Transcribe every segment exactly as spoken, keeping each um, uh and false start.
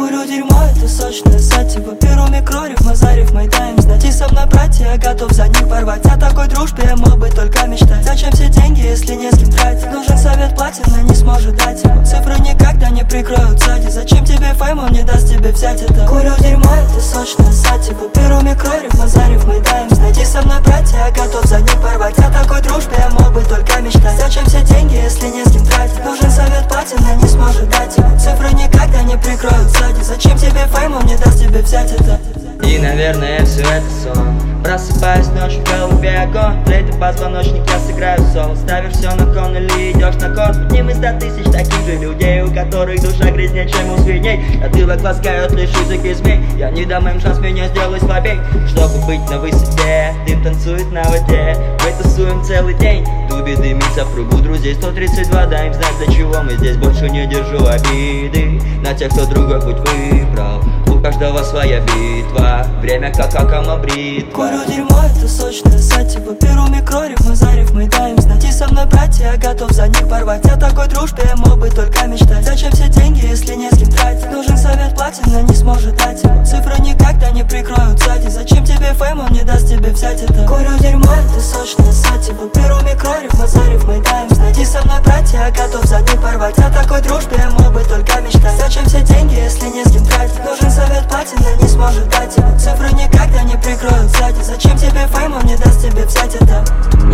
Курю дерьмо, это сочное сативо. Беру микрориф, Мазарев, мой тайм. Знати со мной, братья, я готов за них порвать. О такой дружбе я мог бы только мечтать. Зачем все деньги, если не с кем тратить? Нужен совет, платина не сможет дать его. Цифры никогда не прикроют сзади. Зачем тебе фейм, он не даст тебе взять это. Курю дерьмо, это сочное сативо. Беру микрориф, Мазарев, мой тайм. Знати со мной, братья, я готов за них порвать. О такой дружбе я мог бы только мечтать. Зачем все деньги, если не с кем тратить? Нужен совет, платина не сможет дать его. Цифры никогда не прикроют сзади. Зачем тебе фейм, он не даст тебе взять это. И, наверное, все это сон. Просыпаюсь ночью, в голове огонь. Тлеет позвоночник, я сыграю соло. Ставишь все на кон или идешь на корт. Одним из ста тысяч таких же людей, у которых душа грязнее, чем у свиней. Затылок ласкают лишь языки змей. Я не дам им шанс меня сделать слабей. Чтобы быть на высоте, дым танцует на воде. Мы тусуем целый день, туби дымится в кругу друзей. Сто тридцать два, дай им знать, для чего мы здесь. Больше не держу обиды на тех, кто другой путь выбрал. У каждого своя битва, время как акама бритва. Курю дерьмо, это сочное сативо. Беру микрориф, Мазарев, мой тайм. Знати со мной, братья, я готов за них порвать. О такой дружбе я мог бы только мечтать. Зачем все деньги, если не с кем тратить? Нужен совет, платина не сможет дать его. Цифры никогда не прикроют сзади. Зачем тебе фейм, он не даст тебе взять это. Курю дерьмо, это сочное сативо. Беру микрориф, Мазарев, мой тайм. Знати со мной, братья, я готов за них порвать. О такой дружбе я мог бы только мечтать. Зачем все деньги, если не с кем тратить? Нужен совет, платина не сможет дать его. Цифры никогда не прикроют сзади. Зачем тебе фейм, он не даст тебе взять это.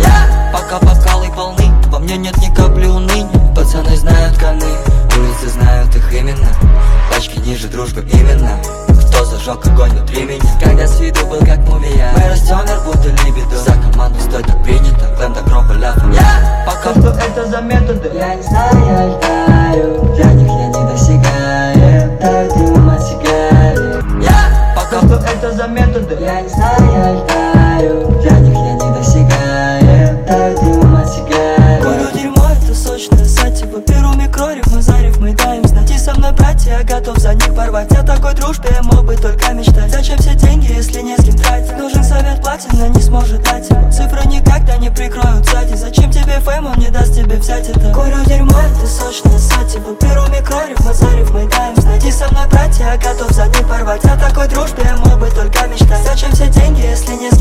Я пока бокалы полны, во мне нет ни капли уныния. Пацаны знают коны, улицы знают их именно. Пачки ниже дружбы именно. Кто зажег огонь внутри меня? Когда с виду был как мумия. Мы растем вверх, будто либидо. За команду стой, так принято. Клэн до гроба ляфа. Я пока Что это за методы? я не знаю, я летаю. Для них я не достигаю. Даю дым от сигарет. Я пока Что это за методы? я не знаю, я летаю. Для них я не достигаю. Даю дым от сигарет. Курю дерьмо, это сочное сативо. Беру микрориф, Мазарев, мой тайм. Знати со мной, братья, я готов за них порвать. О такой дружбе я мог бы только мечтать. Зачем все деньги, если не с кем тратить? Нужен совет, платина не сможет дать его. Цифры никогда не прикроют сзади. Зачем тебе фейм, он не даст тебе взять это. Курю дерьмо, это сочное сативо. Беру микрориф, Мазарев, мой тайм. Знати со мной, братья, я готов за них порвать. О такой дружбе я мог бы только мечтать. Зачем все деньги, если не с